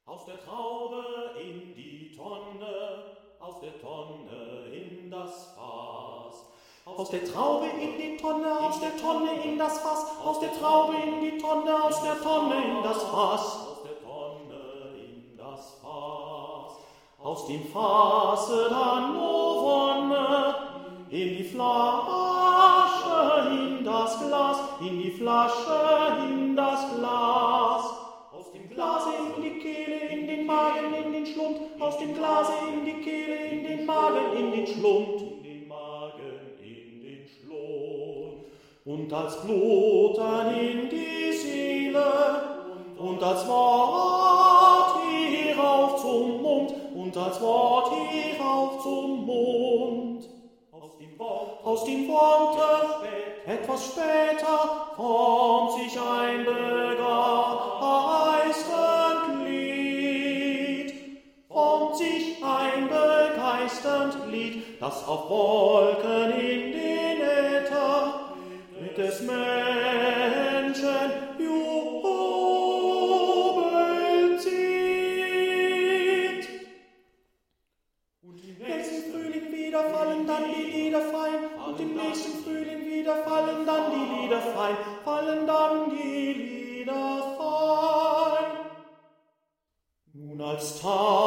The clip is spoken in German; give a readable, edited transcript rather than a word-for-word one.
Aus der Traube in die Tonne, aus der Tonne in das Fass. Aus der Traube in die Tonne, aus der Tonne in das Fass. Aus der Traube in die Tonne, aus der Tonne in das Fass. Aus der Tonne in das Fass. Aus dem Fasse dann nur Wonne, in die Flasche, in das Glas, in die Flasche, in das Glas. Aus dem Glase in die Kehle, in den Magen, in den Schlund. Aus dem Glase in die Kehle, in den Magen, in den Schlund. In den Magen, in den Schlund. Und als Blut dann in die Seele. Und als Wort hierauf zum Mund. Und als Wort hierauf zum Mund. Aus dem Worte, etwas später, formt sich ein begeisternd Lied. Formt sich ein begeisternd Lied, das auf Wolken in den Äther mit des Menschen Jubel zieht. Und im nächsten Frühling wieder fallen dann die Lieder fein, und im nächsten Frühling wieder fallen dann die Lieder fein, fallen dann die Lieder fein. Nun als Tag